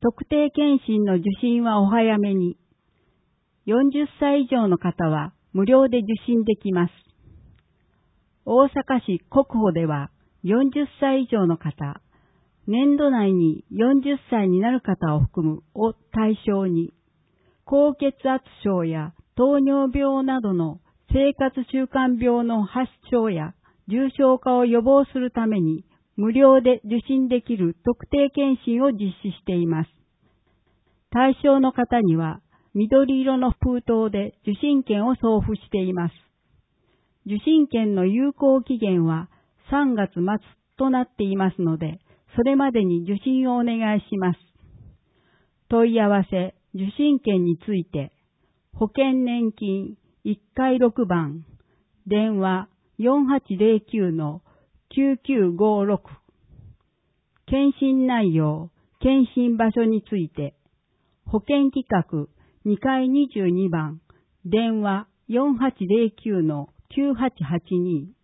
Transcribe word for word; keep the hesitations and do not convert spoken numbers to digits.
特定健診の受診はお早めに。よんじゅっさい以上の方は無料で受診できます。大阪市国保ではよんじゅっさい以上の方、年度内によんじゅっさいになる方を含むを対象に、高血圧症や糖尿病などの生活習慣病の発症や重症化を予防するために無料で受診できる特定健診を実施しています。対象の方には緑色の封筒で受診券を送付しています。受診券の有効期限はさんがつまつとなっていますので、それまでに受診をお願いします。問い合わせ、受診券について、保険年金いっかいろくばん、電話 よんはちゼロきゅう のきゅうきゅうごろく、検診内容、検診場所について、保険規格にかいにじゅうにばん、電話 よんはちゼロきゅう のきゅうはちはちに